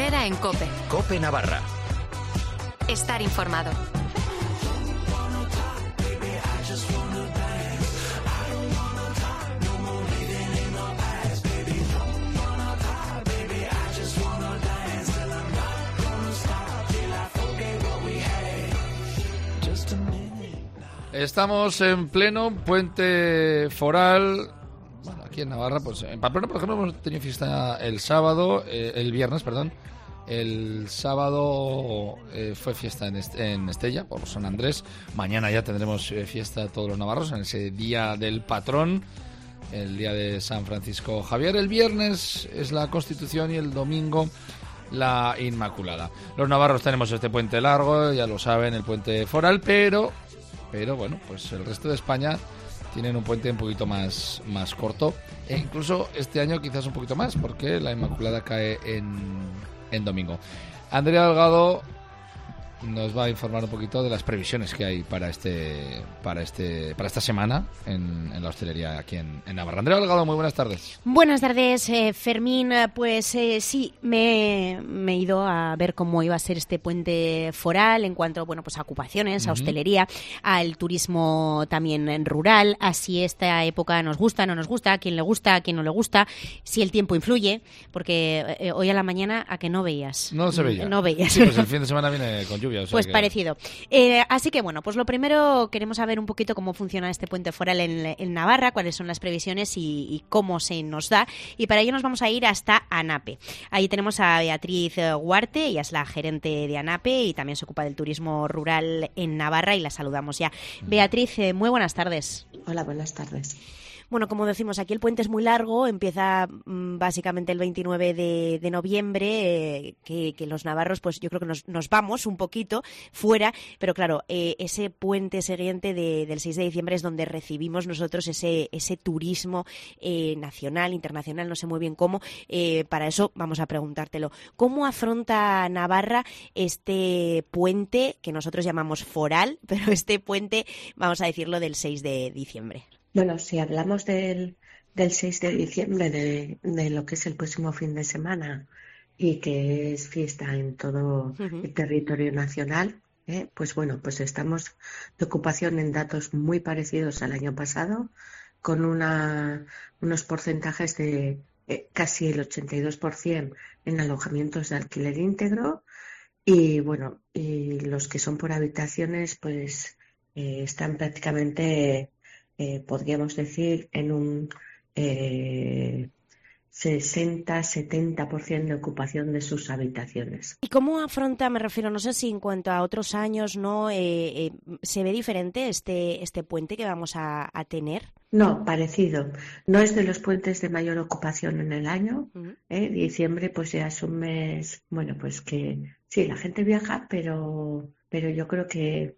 Herrera en COPE. COPE Navarra. Estar informado. Estamos en pleno puente foral. Bueno, aquí en Navarra, pues en Pamplona, por ejemplo, hemos tenido fiesta el viernes, perdón. El sábado fue fiesta en Estella, por San Andrés. Mañana ya tendremos fiesta todos los navarros en ese día del patrón, el día de San Francisco Javier. El viernes es la Constitución y el domingo la Inmaculada. Los navarros tenemos este puente largo, ya lo saben, el puente foral, pero bueno, pues el resto de España tienen un puente un poquito más corto, e incluso este año quizás un poquito más, porque la Inmaculada cae en domingo. Andrea Delgado nos va a informar un poquito de las previsiones que hay para esta semana en la hostelería aquí en Navarra. Andrea Delgado, muy buenas tardes. Buenas tardes, Fermín. Pues sí, me he ido a ver cómo iba a ser este puente foral en cuanto, bueno, pues a ocupaciones, a hostelería, al turismo también rural, a si esta época nos gusta, no nos gusta, a quién le gusta, a quién no le gusta, si el tiempo influye, porque hoy a la mañana a que no veías. No se veía. No veías. Sí, pues el fin de semana viene con lluvia. O sea pues que... parecido. Así que bueno, pues lo primero queremos saber un poquito cómo funciona este puente foral en Navarra, cuáles son las previsiones y cómo se nos da. Y para ello nos vamos a ir hasta ANAPE. Ahí tenemos a Beatriz Huarte, ella es la gerente de ANAPE y también se ocupa del turismo rural en Navarra y la saludamos ya. Beatriz, muy buenas tardes. Hola, buenas tardes. Bueno, como decimos, aquí el puente es muy largo, empieza básicamente el 29 de noviembre, que los navarros, pues yo creo que nos vamos un poquito fuera, pero claro, ese puente siguiente del 6 de diciembre es donde recibimos nosotros ese turismo nacional, internacional, no sé muy bien cómo. Para eso vamos a preguntártelo. ¿Cómo afronta Navarra este puente que nosotros llamamos foral, pero este puente, vamos a decirlo, del 6 de diciembre? Bueno, si hablamos del 6 de diciembre, de lo que es el próximo fin de semana y que es fiesta en todo el territorio nacional, pues bueno, pues estamos de ocupación en datos muy parecidos al año pasado, con unos porcentajes de casi el 82% en alojamientos de alquiler íntegro y bueno, y los que son por habitaciones pues están prácticamente... podríamos decir en un 60-70% de ocupación de sus habitaciones. ¿Y cómo afronta, me refiero, no sé si en cuanto a otros años, no se ve diferente este puente que vamos a tener? No, parecido. No es de los puentes de mayor ocupación en el año. Diciembre pues ya es un mes, bueno, pues que sí, la gente viaja, pero yo creo que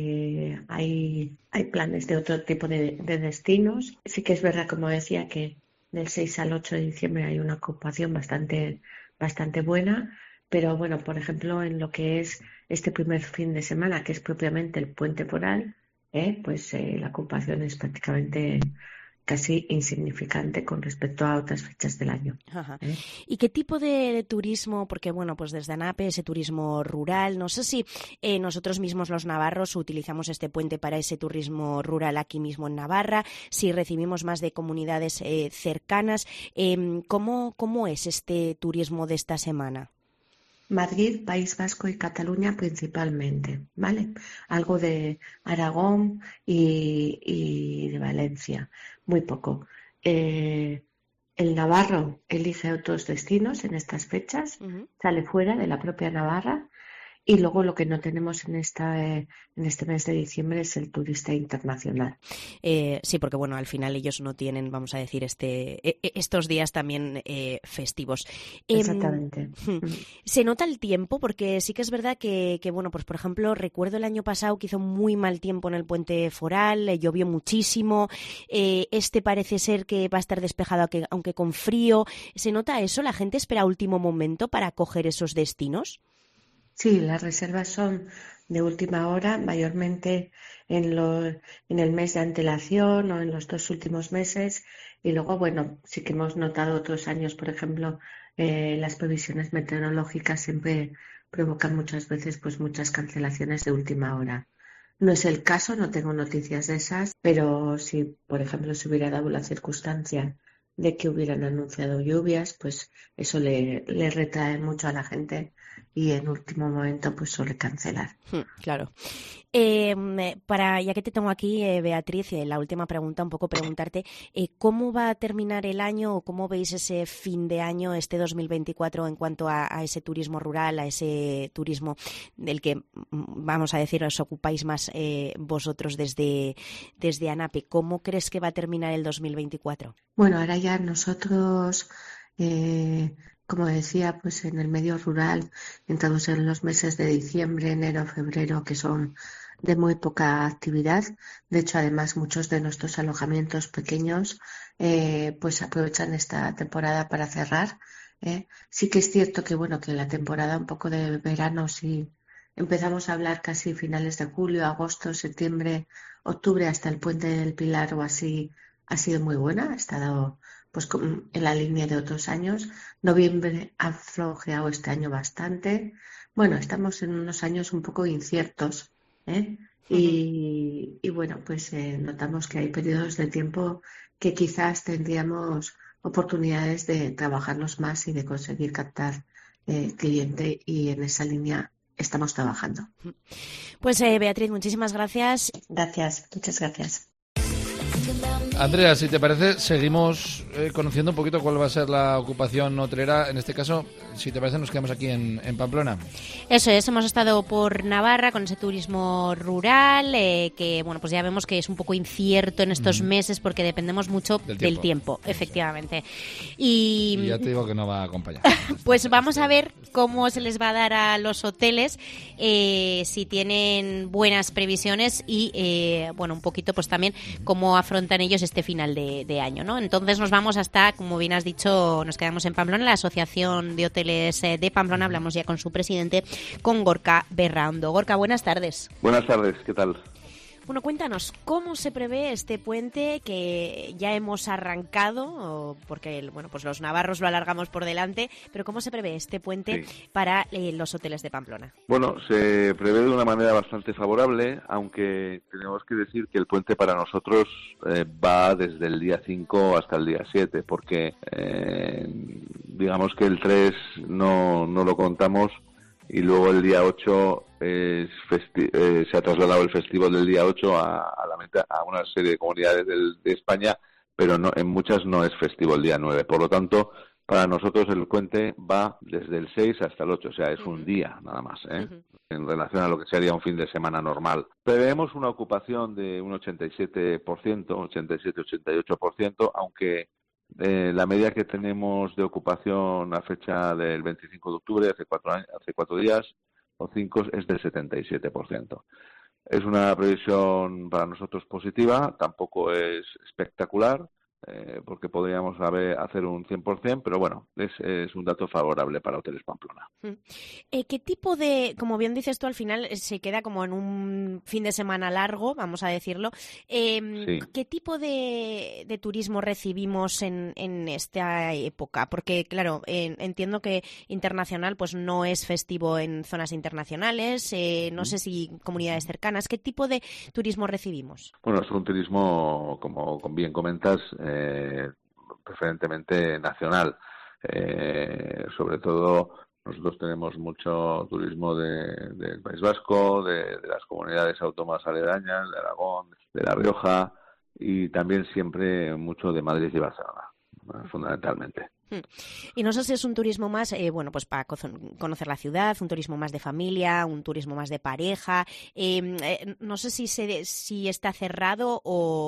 hay planes de otro tipo de destinos. Sí que es verdad, como decía, que del 6 al 8 de diciembre hay una ocupación bastante buena, pero bueno, por ejemplo, en lo que es este primer fin de semana, que es propiamente el puente foral, pues la ocupación es prácticamente casi insignificante con respecto a otras fechas del año. Ajá. ¿Y qué tipo de turismo? Porque, bueno, pues desde ANAPE, ese turismo rural, no sé si nosotros mismos los navarros utilizamos este puente para ese turismo rural aquí mismo en Navarra, si recibimos más de comunidades cercanas. ¿Cómo es este turismo de esta semana? Madrid, País Vasco y Cataluña principalmente, ¿vale? Algo de Aragón y de Valencia, muy poco. El navarro elige otros destinos en estas fechas, sale fuera de la propia Navarra y luego lo que no tenemos en este mes de diciembre es el turista internacional. Sí, porque bueno, al final ellos no tienen, vamos a decir, estos días también festivos. Exactamente. Se nota el tiempo, porque sí que es verdad que bueno, pues por ejemplo, recuerdo el año pasado que hizo muy mal tiempo en el puente foral, llovió muchísimo, parece ser que va a estar despejado aunque con frío. ¿Se nota eso? ¿La gente espera a último momento para coger esos destinos? Sí, las reservas son de última hora, mayormente en el mes de antelación o en los 2 últimos meses. Y luego, bueno, sí que hemos notado otros años, por ejemplo, las previsiones meteorológicas siempre provocan muchas veces pues muchas cancelaciones de última hora. No es el caso, no tengo noticias de esas, pero si, por ejemplo, se hubiera dado la circunstancia de que hubieran anunciado lluvias, pues eso le retrae mucho a la gente y en último momento pues suele cancelar. Claro. Ya que te tengo aquí, Beatriz, la última pregunta, un poco preguntarte, ¿cómo va a terminar el año o cómo veis ese fin de año, este 2024, en cuanto a ese turismo rural, a ese turismo del que, vamos a decir, os ocupáis más vosotros desde ANAPE? ¿Cómo crees que va a terminar el 2024? Bueno, ahora ya nosotros, como decía, pues en el medio rural, entramos en los meses de diciembre, enero, febrero, que son de muy poca actividad. De hecho, además, muchos de nuestros alojamientos pequeños pues aprovechan esta temporada para cerrar. Sí que es cierto que, bueno, que la temporada un poco de verano, si empezamos a hablar casi finales de julio, agosto, septiembre, octubre, hasta el Puente del Pilar o así, ha sido muy buena, ha estado pues en la línea de otros años. Noviembre ha flojeado este año bastante. Bueno, estamos en unos años un poco inciertos, ¿eh? Y bueno, pues notamos que hay periodos de tiempo que quizás tendríamos oportunidades de trabajarlos más y de conseguir captar cliente, y en esa línea estamos trabajando. Pues Beatriz, muchísimas gracias. Gracias, muchas gracias. Andrea, si te parece, seguimos conociendo un poquito cuál va a ser la ocupación hotelera. En este caso, si te parece, nos quedamos aquí en Pamplona. Eso es, hemos estado por Navarra con ese turismo rural, que bueno, pues ya vemos que es un poco incierto en estos meses porque dependemos mucho del tiempo, efectivamente. Y ya te digo que no va a acompañar. Pues vamos a ver cómo se les va a dar a los hoteles, si tienen buenas previsiones y, bueno, un poquito pues también cómo afrontan ellos este final de año, ¿no? Entonces nos vamos hasta, como bien has dicho, nos quedamos en Pamplona, la Asociación de Hoteles de Pamplona. Hablamos ya con su presidente, con Gorka Berraondo. Gorka, buenas tardes. Buenas tardes, ¿qué tal? Bueno, cuéntanos, ¿cómo se prevé este puente que ya hemos arrancado? Porque, bueno, pues los navarros lo alargamos por delante, pero ¿cómo se prevé este puente para los hoteles de Pamplona? Bueno, se prevé de una manera bastante favorable, aunque tenemos que decir que el puente para nosotros va desde el día 5 hasta el día 7, porque digamos que el 3 no lo contamos, y luego el día 8 se ha trasladado el festivo del día 8 a una serie de comunidades de España, pero no, en muchas no es festivo el día 9. Por lo tanto, para nosotros el puente va desde el 6 hasta el 8, o sea, es un día nada más, en relación a lo que sería un fin de semana normal. Preveemos una ocupación de un 87%, 87-88%, aunque la media que tenemos de ocupación a fecha del 25 de octubre, hace 4 días o 5, es del 77%. Es una previsión para nosotros positiva, tampoco es espectacular, porque podríamos hacer un 100%, pero bueno, es un dato favorable para Hoteles Pamplona. ¿Qué tipo de, como bien dices tú, al final se queda como en un fin de semana largo, vamos a decirlo, Sí. ¿qué tipo de turismo recibimos en esta época? Porque, claro, entiendo que internacional pues no es festivo en zonas internacionales, no sé si comunidades cercanas. ¿Qué tipo de turismo recibimos? Bueno, es un turismo, como bien comentas, preferentemente nacional. Sobre todo, nosotros tenemos mucho turismo del País Vasco, de las comunidades autónomas aledañas, de Aragón, de La Rioja, y también siempre mucho de Madrid y Barcelona, fundamentalmente. Y no sé si es un turismo más, bueno, pues para conocer la ciudad, un turismo más de familia, un turismo más de pareja. No sé si está cerrado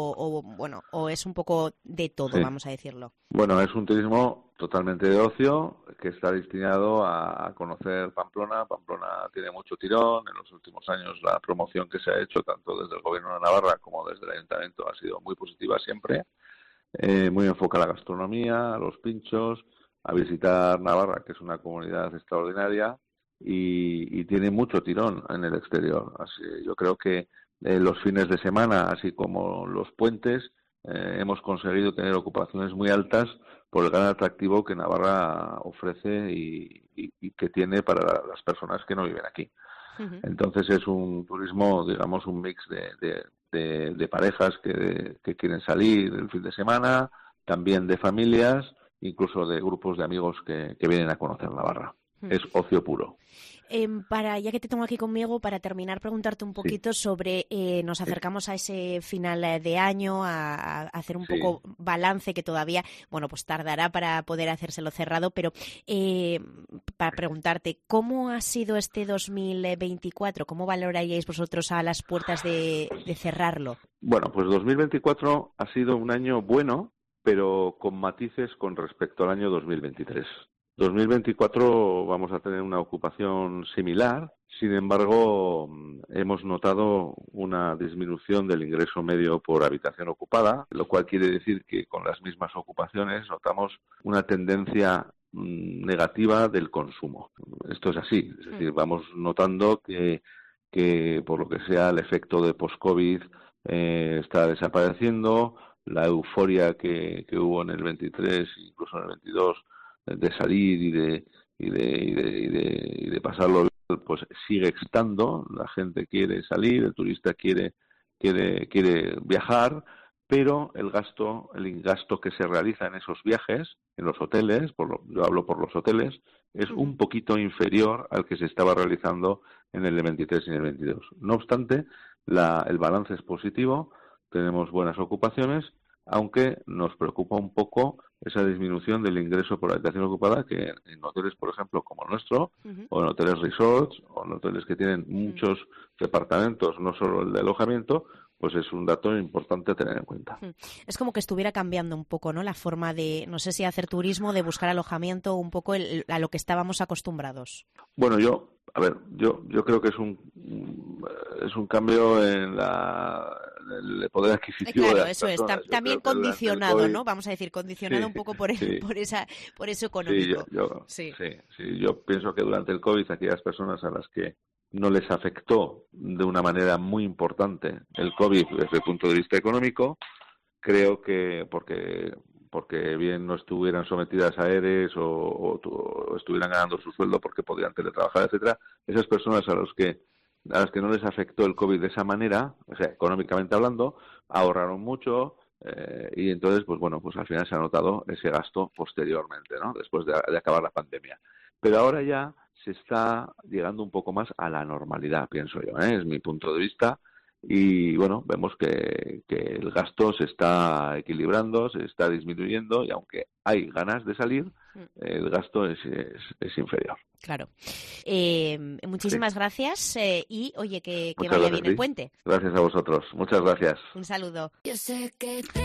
o es un poco de todo, vamos a decirlo. Bueno, es un turismo totalmente de ocio que está destinado a conocer Pamplona. Pamplona tiene mucho tirón. En los últimos años la promoción que se ha hecho tanto desde el Gobierno de Navarra como desde el Ayuntamiento ha sido muy positiva siempre. Muy enfocada a la gastronomía, a los pinchos, a visitar Navarra, que es una comunidad extraordinaria y tiene mucho tirón en el exterior. Así, yo creo que los fines de semana, así como los puentes, hemos conseguido tener ocupaciones muy altas por el gran atractivo que Navarra ofrece y que tiene para las personas que no viven aquí. Uh-huh. Entonces es un turismo, digamos, un mix de parejas que quieren salir el fin de semana, también de familias, incluso de grupos de amigos que vienen a conocer Navarra. Uh-huh. Es ocio puro. Ya que te tengo aquí conmigo, para terminar, preguntarte un poquito sobre, nos acercamos a ese final de año, a hacer un poco balance, que todavía, bueno, pues tardará para poder hacérselo cerrado, pero para preguntarte, ¿cómo ha sido este 2024? ¿Cómo valoraríais vosotros a las puertas de cerrarlo? Bueno, pues 2024 ha sido un año bueno, pero con matices con respecto al año 2023. 2024 vamos a tener una ocupación similar, sin embargo, hemos notado una disminución del ingreso medio por habitación ocupada, lo cual quiere decir que con las mismas ocupaciones notamos una tendencia negativa del consumo. Esto es así, es decir, vamos notando que por lo que sea el efecto de post-COVID está desapareciendo, la euforia que hubo en el 23, incluso en el 22, de salir y de pasarlo, pues sigue estando. La gente quiere salir, el turista quiere viajar, pero el gasto que se realiza en esos viajes, en los hoteles, yo hablo por los hoteles, es un poquito inferior al que se estaba realizando en el 23 y en el 22. No obstante, el balance es positivo, tenemos buenas ocupaciones, aunque nos preocupa un poco esa disminución del ingreso por habitación ocupada, que en hoteles, por ejemplo, como el nuestro, o en hoteles resorts, o en hoteles que tienen muchos departamentos, no solo el de alojamiento, pues es un dato importante a tener en cuenta. Es como que estuviera cambiando un poco, ¿no?, la forma de, no sé si hacer turismo, de buscar alojamiento, un poco a lo que estábamos acostumbrados. Bueno, yo creo que es un cambio en el poder adquisitivo. Claro, de las eso personas. Es. También condicionado, ¿no? Vamos a decir, condicionado un poco por eso económico. Sí, yo pienso que durante el COVID aquellas personas a las que no les afectó de una manera muy importante el COVID desde el punto de vista económico, creo que porque bien no estuvieran sometidas a ERES o estuvieran ganando su sueldo porque podían teletrabajar, etcétera, esas personas a las que no les afectó el COVID de esa manera, o sea, económicamente hablando, ahorraron mucho y entonces, pues bueno, pues al final se ha notado ese gasto posteriormente, ¿no?, después de acabar la pandemia. Pero ahora ya se está llegando un poco más a la normalidad, pienso yo, es mi punto de vista. Y bueno, vemos que el gasto se está equilibrando, se está disminuyendo, y aunque hay ganas de salir, el gasto es inferior. Claro. Muchísimas gracias y oye, que vaya bien el puente. Gracias a vosotros. Muchas gracias. Un saludo. Yo sé que